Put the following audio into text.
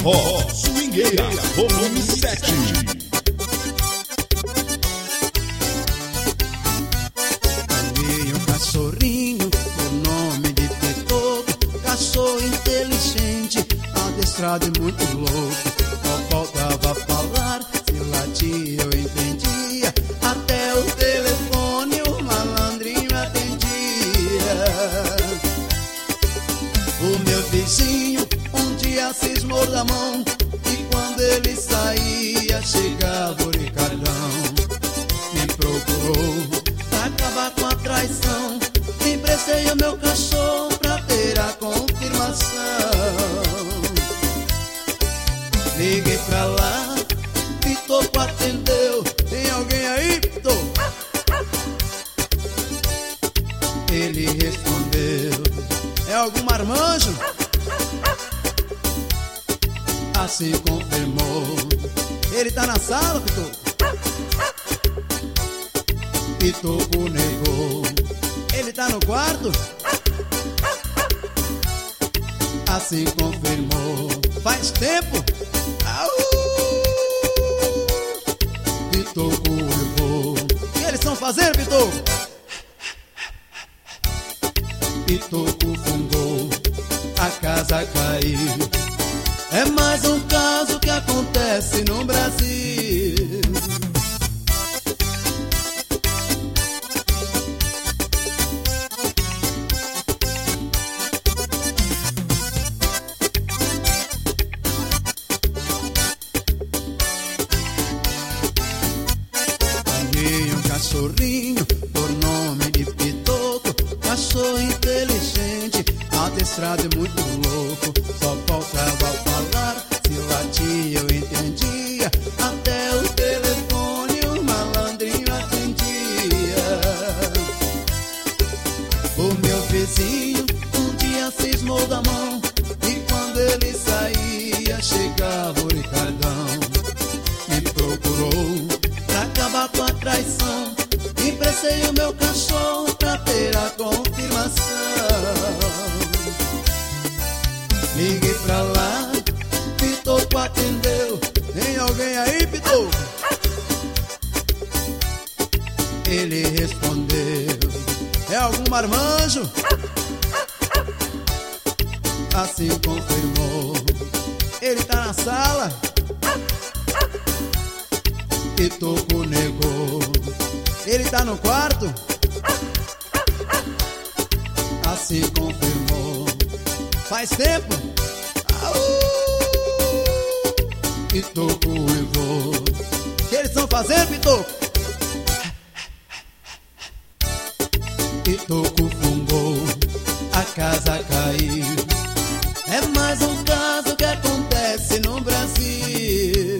forró, swingueira, volume 7. Ganhei um cachorrinho com nome de Pitoco, cachorro inteligente, adestrado e muito louco. Só faltava falar, se latia eu entendia, até o telefone o malandrinho atendia. O meu vizinho um dia cismou da mão, e quando ele saía chegava o Ricardão. Me procurou pra acabar com a traição, emprestei o meu cachorro pra ter a confirmação. Liguei pra lá, Pitoco atendeu. Tem alguém aí, Pitoco? Ele respondeu: é algum marmanjo? Assim confirmou: ele tá na sala, Pitoco? Pitoco negou: ele tá no quarto? Assim confirmou: faz tempo? Pitoco levou: o que eles estão fazendo, Pitoco? Pitoco fungou, a casa caiu. É mais um caso que acontece no Brasil. Ganhei um cachorrinho por nome de Pitoco, cachorro inteligente, adestrado e muito louco. Só faltava falar, se latia eu entendia, até o telefone o malandrinho atendia. O meu vizinho um dia cismou da mão, e quando ele saía chegava o Ricardão. Me procurou pra acabar com a traição, emprestei o meu cachorro pra ter a confirmação. Liguei pra lá, Pitoco atendeu. Tem alguém aí, Pitoco? Ele respondeu: é algum marmanjo? Assim confirmou: ele tá na sala? Pitoco negou: ele tá no quarto? Assim confirmou: faz tempo? Pitoco levou: o que eles estão fazendo, Pitoco? Pitoco fungou, a casa caiu. É mais um caso que acontece no Brasil.